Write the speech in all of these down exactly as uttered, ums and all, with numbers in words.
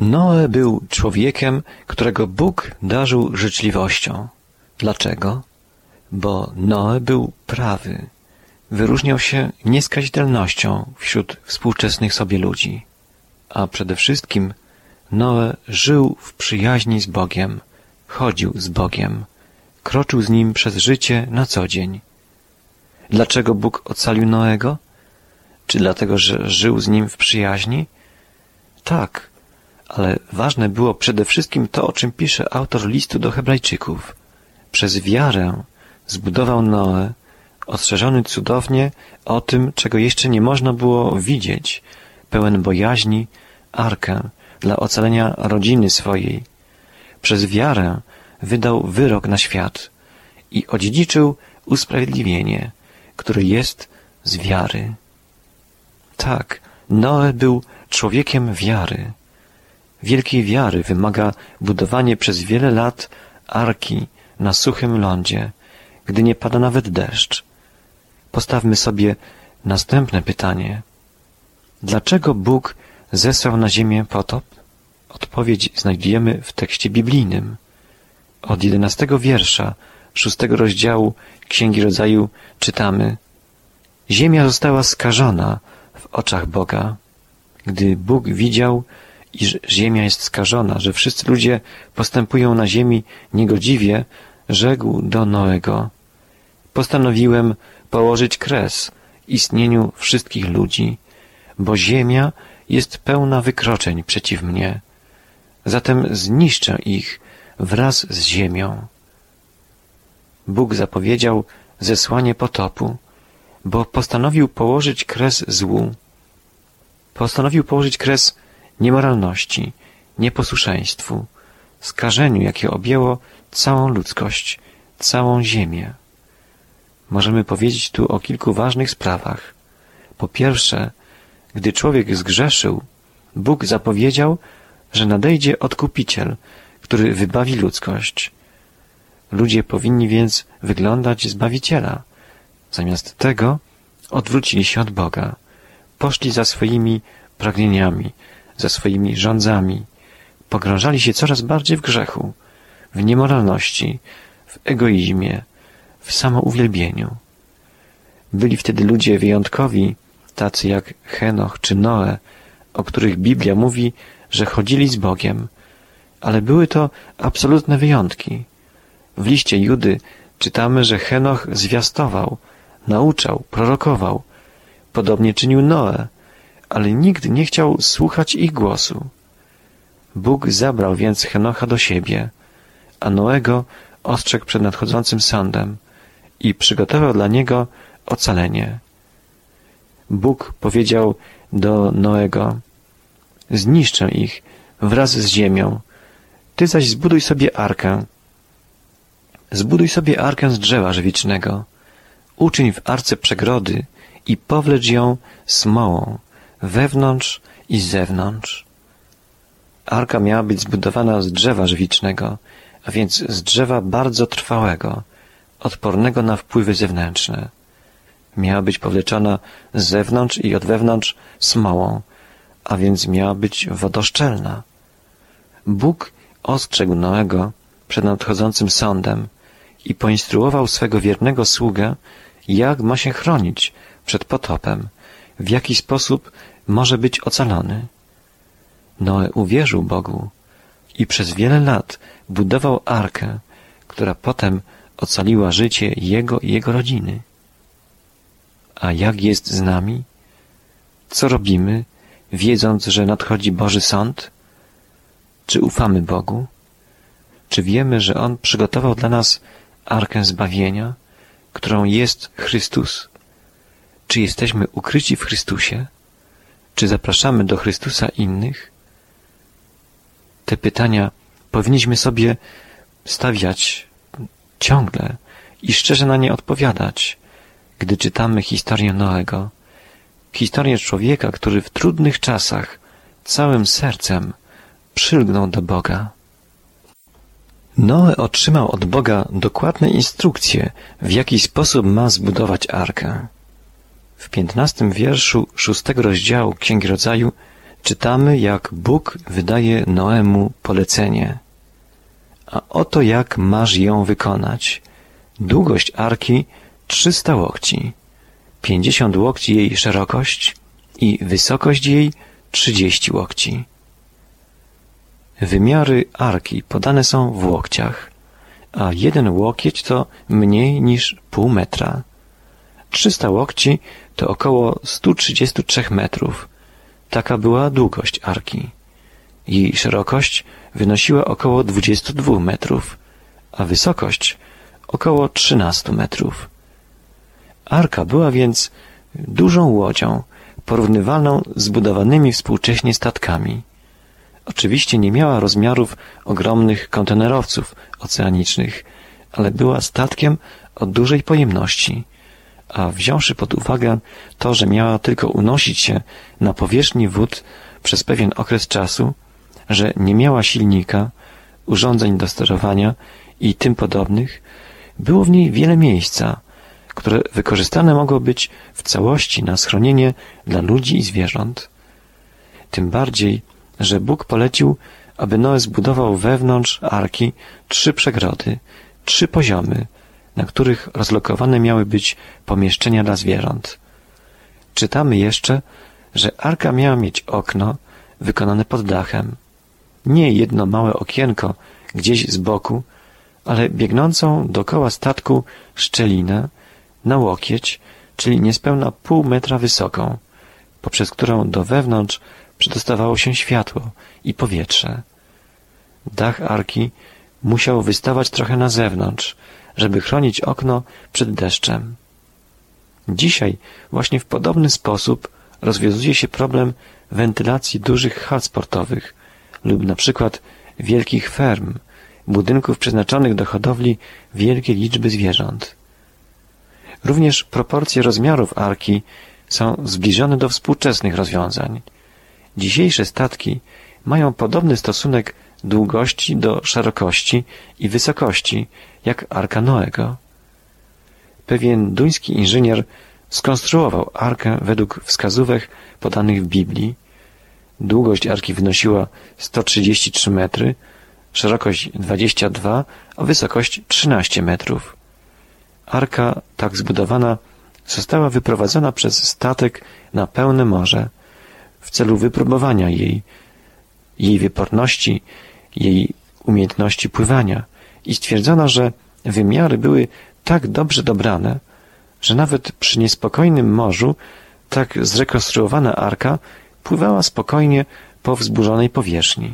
Noe był człowiekiem, którego Bóg darzył życzliwością. Dlaczego? Bo Noe był prawy. Wyróżniał się nieskazitelnością wśród współczesnych sobie ludzi. A przede wszystkim Noe żył w przyjaźni z Bogiem, chodził z Bogiem, kroczył z Nim przez życie na co dzień. Dlaczego Bóg ocalił Noego? Czy dlatego, że żył z Nim w przyjaźni? Tak, ale ważne było przede wszystkim to, o czym pisze autor listu do Hebrajczyków. Przez wiarę zbudował Noe, ostrzeżony cudownie o tym, czego jeszcze nie można było widzieć, pełen bojaźni, arkę dla ocalenia rodziny swojej. Przez wiarę wydał wyrok na świat i odziedziczył usprawiedliwienie, które jest z wiary. Tak, Noe był człowiekiem wiary. Wielkiej wiary wymaga budowanie przez wiele lat arki na suchym lądzie, gdy nie pada nawet deszcz. Postawmy sobie następne pytanie. Dlaczego Bóg zesłał na ziemię potop? Odpowiedź znajdujemy w tekście biblijnym. Od jedenastego wiersza szóstego rozdziału Księgi Rodzaju czytamy: Ziemia została skażona w oczach Boga. Gdy Bóg widział, iż ziemia jest skażona, że wszyscy ludzie postępują na ziemi niegodziwie, rzekł do Noego: Postanowiłem położyć kres istnieniu wszystkich ludzi, bo ziemia jest pełna wykroczeń przeciw mnie. Zatem zniszczę ich wraz z ziemią. Bóg zapowiedział zesłanie potopu, bo postanowił położyć kres złu. Postanowił położyć kres niemoralności, nieposłuszeństwu, skażeniu, jakie objęło całą ludzkość, całą ziemię. Możemy powiedzieć tu o kilku ważnych sprawach. Po pierwsze, gdy człowiek zgrzeszył, Bóg zapowiedział, że nadejdzie Odkupiciel, który wybawi ludzkość. Ludzie powinni więc wyglądać Zbawiciela. Zamiast tego odwrócili się od Boga, poszli za swoimi pragnieniami, za swoimi rządzami, pogrążali się coraz bardziej w grzechu, w niemoralności, w egoizmie, w samouwielbieniu. Byli wtedy ludzie wyjątkowi, tacy jak Henoch czy Noe, o których Biblia mówi, że chodzili z Bogiem, ale były to absolutne wyjątki. W liście Judy czytamy, że Henoch zwiastował, nauczał, prorokował. Podobnie czynił Noe, ale nikt nie chciał słuchać ich głosu. Bóg zabrał więc Henocha do siebie, a Noego ostrzegł przed nadchodzącym sądem i przygotował dla niego ocalenie. Bóg powiedział do Noego: Zniszczę ich wraz z ziemią, ty zaś zbuduj sobie arkę. Zbuduj sobie arkę z drzewa żywicznego, uczyń w arce przegrody i powlecz ją smołą, wewnątrz i z zewnątrz. Arka miała być zbudowana z drzewa żywicznego, a więc z drzewa bardzo trwałego, odpornego na wpływy zewnętrzne. Miała być powleczona z zewnątrz i od wewnątrz smołą, a więc miała być wodoszczelna. Bóg ostrzegł Noego przed nadchodzącym sądem i poinstruował swego wiernego sługę, jak ma się chronić przed potopem, w jaki sposób może być ocalony. Noe uwierzył Bogu i przez wiele lat budował arkę, która potem ocaliła życie jego i jego rodziny. A jak jest z nami? Co robimy, wiedząc, że nadchodzi Boży Sąd? Czy ufamy Bogu? Czy wiemy, że On przygotował dla nas arkę zbawienia, którą jest Chrystus? Czy jesteśmy ukryci w Chrystusie? Czy zapraszamy do Chrystusa innych? Te pytania powinniśmy sobie stawiać ciągle i szczerze na nie odpowiadać, gdy czytamy historię Noego, historię człowieka, który w trudnych czasach całym sercem przylgnął do Boga. Noe otrzymał od Boga dokładne instrukcje, w jaki sposób ma zbudować arkę. W piętnastym wierszu szóstego rozdziału Księgi Rodzaju czytamy, jak Bóg wydaje Noemu polecenie. A oto jak masz ją wykonać. Długość arki trzysta łokci, pięćdziesiąt łokci jej szerokość i wysokość jej trzydzieści łokci. Wymiary arki podane są w łokciach, a jeden łokieć to mniej niż pół metra. Trzysta łokci to około sto trzydzieści trzy metrów. Taka była długość arki. Jej szerokość wynosiła około dwadzieścia dwa metrów, a wysokość około trzynaście metrów. Arka była więc dużą łodzią, porównywalną z budowanymi współcześnie statkami. Oczywiście nie miała rozmiarów ogromnych kontenerowców oceanicznych, ale była statkiem o dużej pojemności, a wziąwszy pod uwagę to, że miała tylko unosić się na powierzchni wód przez pewien okres czasu, że nie miała silnika, urządzeń do sterowania i tym podobnych, było w niej wiele miejsca, które wykorzystane mogło być w całości na schronienie dla ludzi i zwierząt. Tym bardziej, że Bóg polecił, aby Noe zbudował wewnątrz arki trzy przegrody, trzy poziomy, na których rozlokowane miały być pomieszczenia dla zwierząt. Czytamy jeszcze, że arka miała mieć okno wykonane pod dachem. Nie jedno małe okienko gdzieś z boku, ale biegnącą dookoła statku szczelinę na łokieć, czyli niespełna pół metra wysoką, poprzez którą do wewnątrz przedostawało się światło i powietrze. Dach arki musiał wystawać trochę na zewnątrz, żeby chronić okno przed deszczem. Dzisiaj właśnie w podobny sposób rozwiązuje się problem wentylacji dużych hal sportowych lub na przykład wielkich ferm, budynków przeznaczonych do hodowli wielkiej liczby zwierząt. Również proporcje rozmiarów arki są zbliżone do współczesnych rozwiązań. Dzisiejsze statki mają podobny stosunek długości do szerokości i wysokości, jak arka Noego. Pewien duński inżynier skonstruował arkę według wskazówek podanych w Biblii. Długość arki wynosiła sto trzydzieści trzy metry, szerokość dwadzieścia dwa, a wysokość trzynaście metrów. Arka tak zbudowana została wyprowadzona przez statek na pełne morze w celu wypróbowania jej, jej wyporności, jej umiejętności pływania i stwierdzono, że wymiary były tak dobrze dobrane, że nawet przy niespokojnym morzu tak zrekonstruowana arka pływała spokojnie po wzburzonej powierzchni.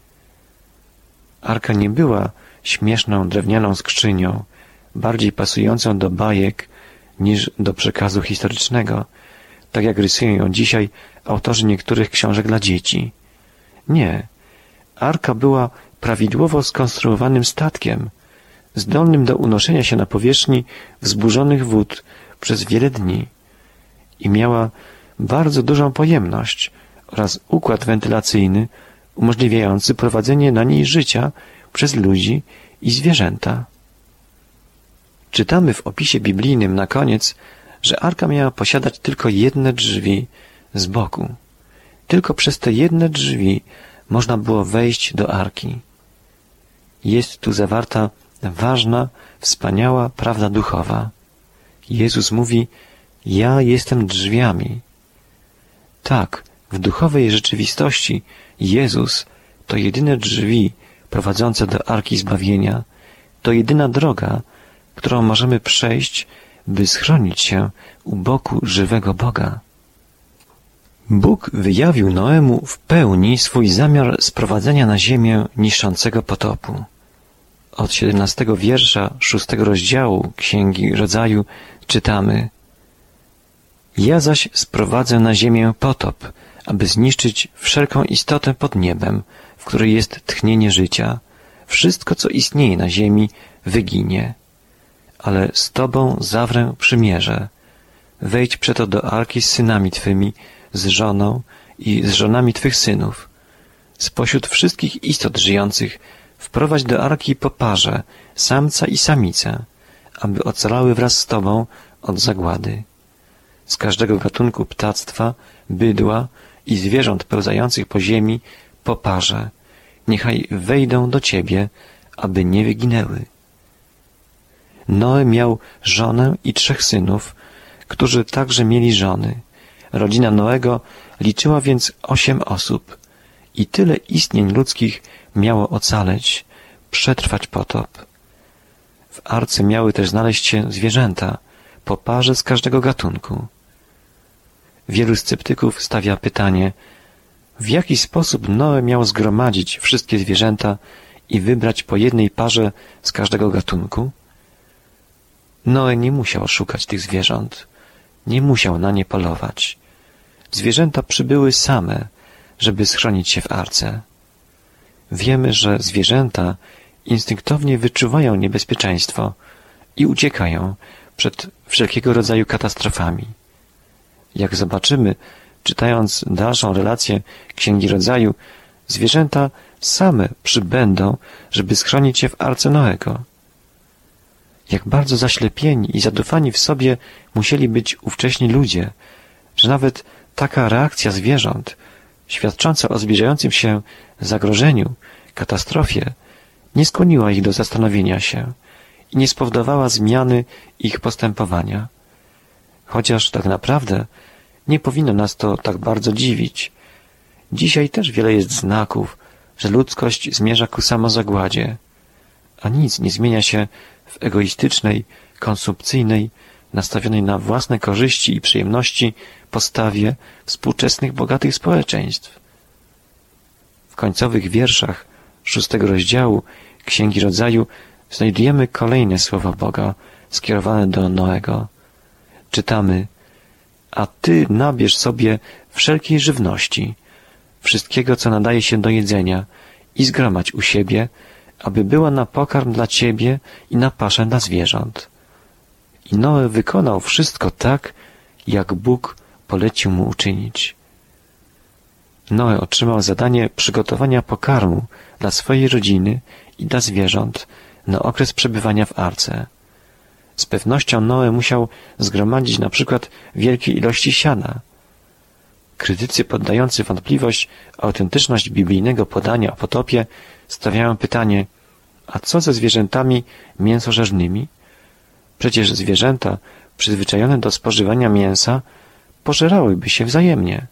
Arka nie była śmieszną drewnianą skrzynią, bardziej pasującą do bajek niż do przekazu historycznego, tak jak rysują ją dzisiaj autorzy niektórych książek dla dzieci. Nie. Arka była prawidłowo skonstruowanym statkiem, zdolnym do unoszenia się na powierzchni wzburzonych wód przez wiele dni i miała bardzo dużą pojemność oraz układ wentylacyjny umożliwiający prowadzenie na niej życia przez ludzi i zwierzęta. Czytamy w opisie biblijnym na koniec, że arka miała posiadać tylko jedne drzwi z boku. Tylko przez te jedne drzwi można było wejść do arki. Jest tu zawarta ważna, wspaniała prawda duchowa. Jezus mówi: ja jestem drzwiami. Tak, w duchowej rzeczywistości Jezus to jedyne drzwi prowadzące do arki zbawienia, to jedyna droga, którą możemy przejść, by schronić się u boku żywego Boga. Bóg wyjawił Noemu w pełni swój zamiar sprowadzenia na ziemię niszczącego potopu. Od siedemnastego wiersza szóstego rozdziału Księgi Rodzaju czytamy: ja zaś sprowadzę na ziemię potop, aby zniszczyć wszelką istotę pod niebem, w której jest tchnienie życia. Wszystko, co istnieje na ziemi, wyginie. Ale z Tobą zawrę przymierze. Wejdź przeto do arki z synami Twymi, z żoną i z żonami Twych synów. Spośród wszystkich istot żyjących wprowadź do arki po parze, samca i samicę, aby ocalały wraz z Tobą od zagłady. Z każdego gatunku ptactwa, bydła i zwierząt pełzających po ziemi, po parze, niechaj wejdą do Ciebie, aby nie wyginęły. Noe miał żonę i trzech synów, którzy także mieli żony. Rodzina Noego liczyła więc osiem osób i tyle istnień ludzkich miało ocaleć, przetrwać potop. W arce miały też znaleźć się zwierzęta, po parze z każdego gatunku. Wielu sceptyków stawia pytanie, w jaki sposób Noe miał zgromadzić wszystkie zwierzęta i wybrać po jednej parze z każdego gatunku? Noe nie musiał szukać tych zwierząt, nie musiał na nie polować. Zwierzęta przybyły same, żeby schronić się w arce. Wiemy, że zwierzęta instynktownie wyczuwają niebezpieczeństwo i uciekają przed wszelkiego rodzaju katastrofami. Jak zobaczymy, czytając dalszą relację Księgi Rodzaju, zwierzęta same przybędą, żeby schronić się w arce Noego. Jak bardzo zaślepieni i zadufani w sobie musieli być ówcześni ludzie, że nawet taka reakcja zwierząt, świadcząca o zbliżającym się zagrożeniu, katastrofie, nie skłoniła ich do zastanowienia się i nie spowodowała zmiany ich postępowania. Chociaż tak naprawdę nie powinno nas to tak bardzo dziwić. Dzisiaj też wiele jest znaków, że ludzkość zmierza ku samozagładzie, a nic nie zmienia się w egoistycznej, konsumpcyjnej, nastawionej na własne korzyści i przyjemności postawie współczesnych bogatych społeczeństw. W końcowych wierszach szóstego rozdziału Księgi Rodzaju znajdujemy kolejne słowa Boga skierowane do Noego. Czytamy: a Ty nabierz sobie wszelkiej żywności, wszystkiego, co nadaje się do jedzenia, i zgromadź u siebie, aby była na pokarm dla Ciebie i na paszę dla zwierząt. I Noe wykonał wszystko tak, jak Bóg polecił mu uczynić. Noe otrzymał zadanie przygotowania pokarmu dla swojej rodziny i dla zwierząt na okres przebywania w arce. Z pewnością Noe musiał zgromadzić na przykład wielkie ilości siana. Krytycy poddający wątpliwość autentyczność biblijnego podania o potopie stawiają pytanie, a co ze zwierzętami mięsożernymi? Przecież zwierzęta przyzwyczajone do spożywania mięsa pożerałyby się wzajemnie.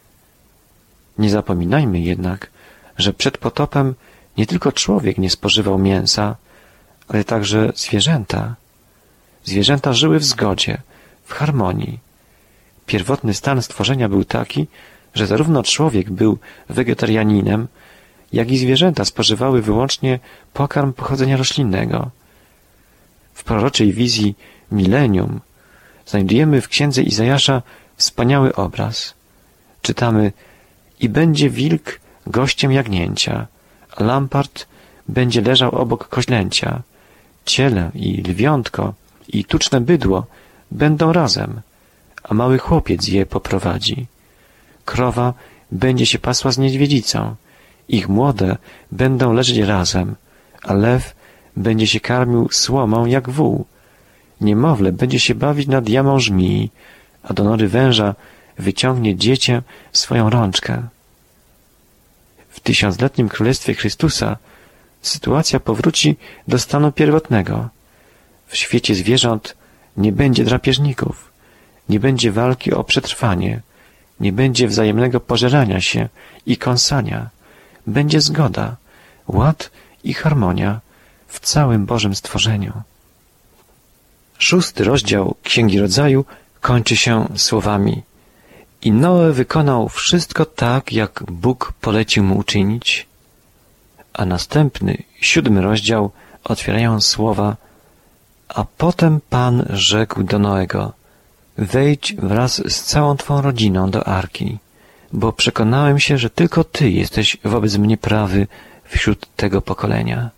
Nie zapominajmy jednak, że przed potopem nie tylko człowiek nie spożywał mięsa, ale także zwierzęta. Zwierzęta żyły w zgodzie, w harmonii. Pierwotny stan stworzenia był taki, że zarówno człowiek był wegetarianinem, jak i zwierzęta spożywały wyłącznie pokarm pochodzenia roślinnego. W proroczej wizji milenium znajdujemy w księdze Izajasza wspaniały obraz. Czytamy: i będzie wilk gościem jagnięcia, a lampart będzie leżał obok koźlęcia. Ciele i lwiątko i tuczne bydło będą razem, a mały chłopiec je poprowadzi. Krowa będzie się pasła z niedźwiedzicą, ich młode będą leżeć razem, a lew będzie się karmił słomą jak wół. Niemowlę będzie się bawić nad jamą żmii, a do nory węża wyciągnie dziecię swoją rączkę. W tysiącletnim Królestwie Chrystusa sytuacja powróci do stanu pierwotnego. W świecie zwierząt nie będzie drapieżników, nie będzie walki o przetrwanie, nie będzie wzajemnego pożerania się i kąsania. Będzie zgoda, ład i harmonia w całym Bożym stworzeniu. Szósty rozdział Księgi Rodzaju kończy się słowami: i Noe wykonał wszystko tak, jak Bóg polecił mu uczynić, a następny, siódmy rozdział otwierają słowa: a potem Pan rzekł do Noego: wejdź wraz z całą twą rodziną do arki, bo przekonałem się, że tylko Ty jesteś wobec mnie prawy wśród tego pokolenia.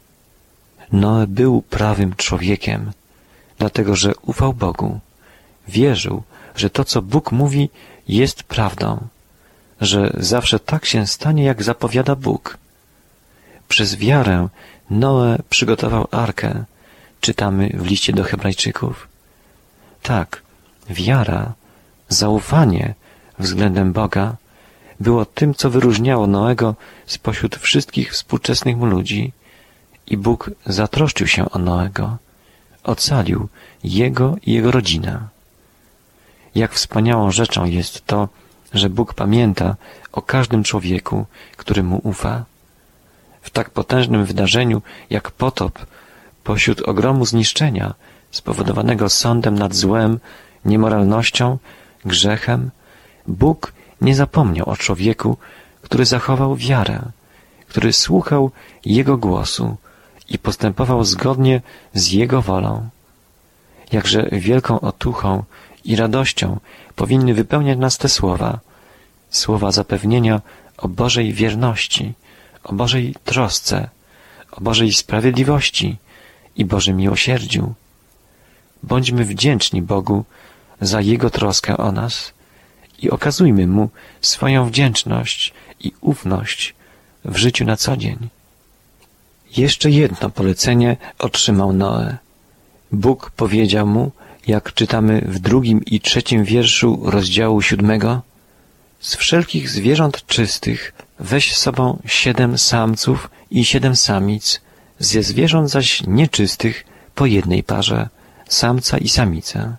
Noe był prawym człowiekiem, dlatego że ufał Bogu. Wierzył, że to, co Bóg mówi, jest prawdą, że zawsze tak się stanie, jak zapowiada Bóg. Przez wiarę Noe przygotował arkę, czytamy w liście do Hebrajczyków. Tak, wiara, zaufanie względem Boga było tym, co wyróżniało Noego spośród wszystkich współczesnych mu ludzi i Bóg zatroszczył się o Noego, ocalił jego i jego rodzinę. Jak wspaniałą rzeczą jest to, że Bóg pamięta o każdym człowieku, który mu ufa. W tak potężnym wydarzeniu jak potop, pośród ogromu zniszczenia spowodowanego sądem nad złem, niemoralnością, grzechem, Bóg nie zapomniał o człowieku, który zachował wiarę, który słuchał Jego głosu i postępował zgodnie z Jego wolą. Jakże wielką otuchą i radością powinny wypełniać nas te słowa, słowa zapewnienia o Bożej wierności, o Bożej trosce, o Bożej sprawiedliwości i Bożym miłosierdziu. Bądźmy wdzięczni Bogu za Jego troskę o nas i okazujmy Mu swoją wdzięczność i ufność w życiu na co dzień. Jeszcze jedno polecenie otrzymał Noe. Bóg powiedział mu, jak czytamy w drugim i trzecim wierszu rozdziału siódmego: z wszelkich zwierząt czystych weź z sobą siedem samców i siedem samic, ze zwierząt zaś nieczystych po jednej parze, samca i samicę.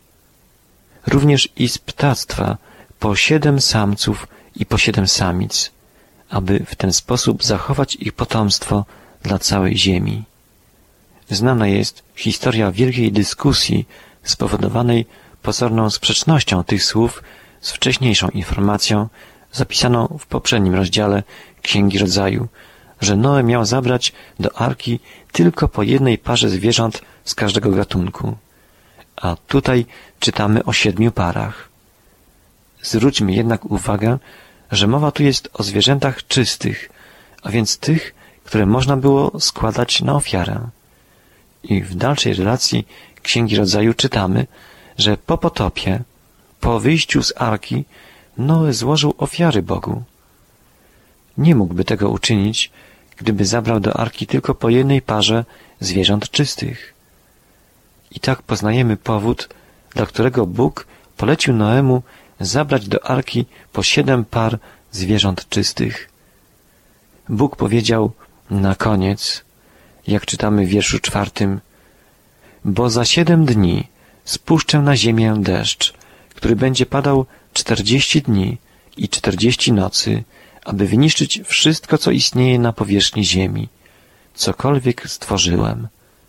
Również i z ptactwa po siedem samców i po siedem samic, aby w ten sposób zachować ich potomstwo dla całej ziemi. Znana jest historia wielkiej dyskusji spowodowanej pozorną sprzecznością tych słów z wcześniejszą informacją zapisaną w poprzednim rozdziale Księgi Rodzaju, że Noe miał zabrać do arki tylko po jednej parze zwierząt z każdego gatunku. A tutaj czytamy o siedmiu parach. Zwróćmy jednak uwagę, że mowa tu jest o zwierzętach czystych, a więc tych, które można było składać na ofiarę. I w dalszej relacji Księgi Rodzaju czytamy, że po potopie, po wyjściu z arki, Noe złożył ofiary Bogu. Nie mógłby tego uczynić, gdyby zabrał do arki tylko po jednej parze zwierząt czystych. I tak poznajemy powód, dla którego Bóg polecił Noemu zabrać do arki po siedem par zwierząt czystych. Bóg powiedział na koniec, jak czytamy w wierszu czwartym: bo za siedem dni spuszczę na ziemię deszcz, który będzie padał czterdzieści dni i czterdzieści nocy, aby wyniszczyć wszystko, co istnieje na powierzchni ziemi, cokolwiek stworzyłem.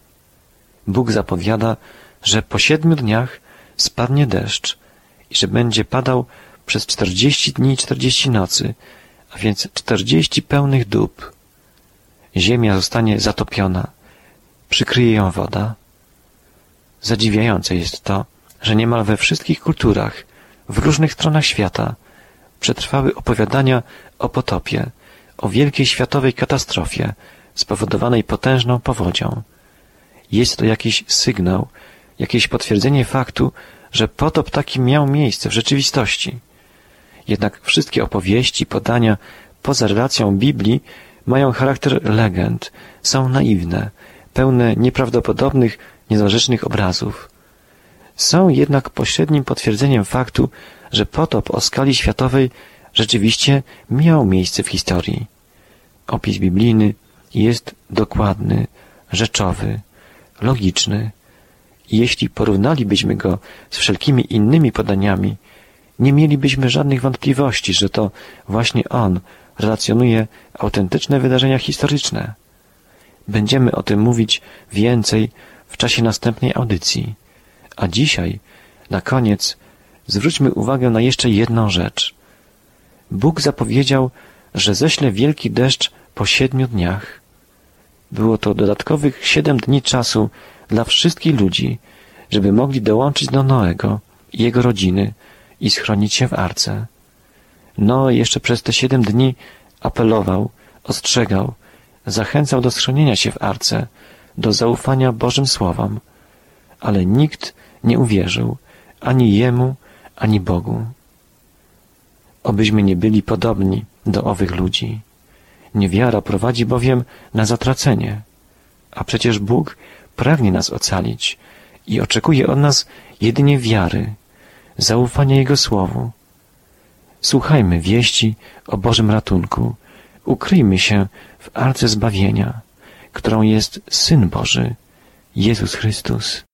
Bóg zapowiada, że po siedmiu dniach spadnie deszcz i że będzie padał przez czterdzieści dni i czterdzieści nocy, a więc czterdzieści pełnych dób. Ziemia zostanie zatopiona, przykryje ją woda. Zadziwiające jest to, że niemal we wszystkich kulturach, w różnych stronach świata przetrwały opowiadania o potopie, o wielkiej światowej katastrofie spowodowanej potężną powodzią. Jest to jakiś sygnał, jakieś potwierdzenie faktu, że potop taki miał miejsce w rzeczywistości. Jednak wszystkie opowieści, podania poza relacją Biblii mają charakter legend, są naiwne, pełne nieprawdopodobnych, niedorzecznych obrazów. Są jednak pośrednim potwierdzeniem faktu, że potop o skali światowej rzeczywiście miał miejsce w historii. Opis biblijny jest dokładny, rzeczowy, logiczny. I jeśli porównalibyśmy go z wszelkimi innymi podaniami, nie mielibyśmy żadnych wątpliwości, że to właśnie on relacjonuje autentyczne wydarzenia historyczne. Będziemy o tym mówić więcej w czasie następnej audycji. A dzisiaj, na koniec, zwróćmy uwagę na jeszcze jedną rzecz. Bóg zapowiedział, że ześle wielki deszcz po siedmiu dniach. Było to dodatkowych siedem dni czasu dla wszystkich ludzi, żeby mogli dołączyć do Noego i jego rodziny i schronić się w arce. Noe jeszcze przez te siedem dni apelował, ostrzegał, zachęcał do schronienia się w arce, do zaufania Bożym Słowom, ale nikt nie uwierzył ani jemu, ani Bogu. Obyśmy nie byli podobni do owych ludzi. Niewiara prowadzi bowiem na zatracenie, a przecież Bóg pragnie nas ocalić i oczekuje od nas jedynie wiary, zaufania Jego Słowu. Słuchajmy wieści o Bożym ratunku. Ukryjmy się w arce zbawienia, którą jest Syn Boży, Jezus Chrystus.